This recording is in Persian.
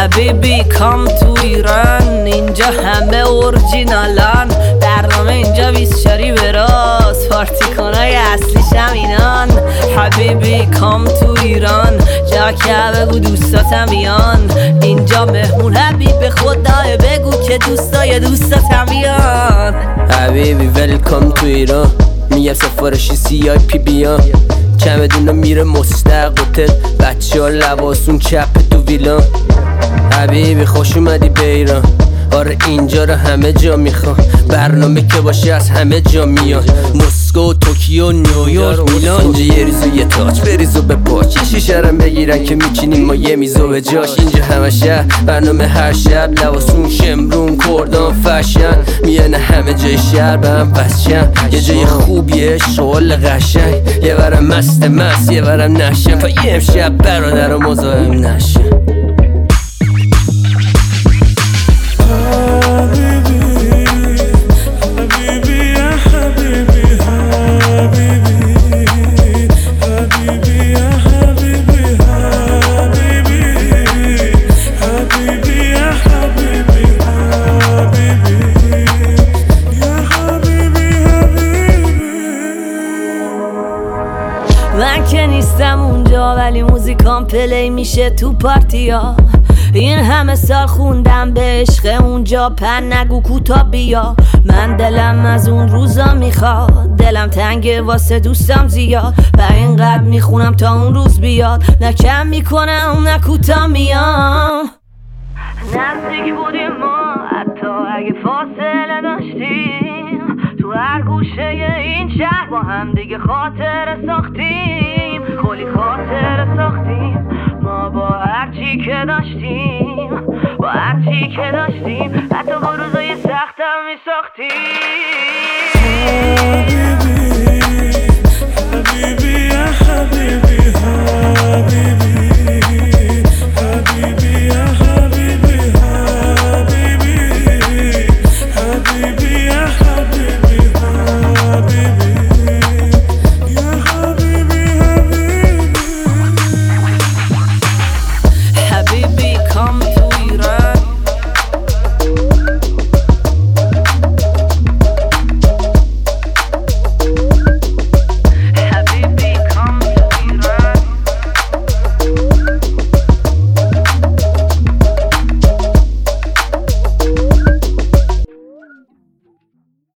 حبیبی کام تو ایران، اینجا همه اورجینالان. برنامه اینجا 24 به راست، پارتی کنای اصلیش همینان. حبیبی کام تو ایران، جا که بگو دوستاتم بیان. اینجا مهمون حبیب خدای، بگو که دوستای دوستاتم بیان. حبیبی ویلکام تو ایران، میگم سفارشی CIP بیان. چمدونا میره مستق هتل، بچه ها لباسون چپ تو ویلان. حبیبی خوش اومدی به ایران، آره اینجا رو همه جا میخوان. برنامه که باشه از همه جا میان، مسکو، توکیو، نیویورک، میلان. اینجا یه ریزو یه تاج بریزو به پاچ، یه شیشه رم بگیرن که میچینیم ما یه میزو به جاش. اینجا همه شهر برنامه هر شب، لباسون شمرون کردان فشن. میانه همه جای شهر به هم وصشن، یه جای خوبیه شغل قشنگ. یه برم مست یه برم نشن، تا یه امشب برادر و مزاحم نشن. من که نیستم اونجا ولی موزیکام پلی میشه تو پارتیا. این همه سال خوندم به عشق اونجا، پن نگو کوتا بیا. من دلم از اون روزا میخواد، دلم تنگه واسه دوستم زیاد. و اینقدر میخونم تا اون روز بیاد، نه کم میکنم نه کوتا میام. نزدیک بودیم ما حتی اگه فاصله داشتیم، تو هر گوشه این شهر با هم دیگه خاطر ساختیم. کلی خاطر ساختیم ما با هر چی که داشتیم، با هر چی که داشتیم. حتی با روزای سختم میساختیم.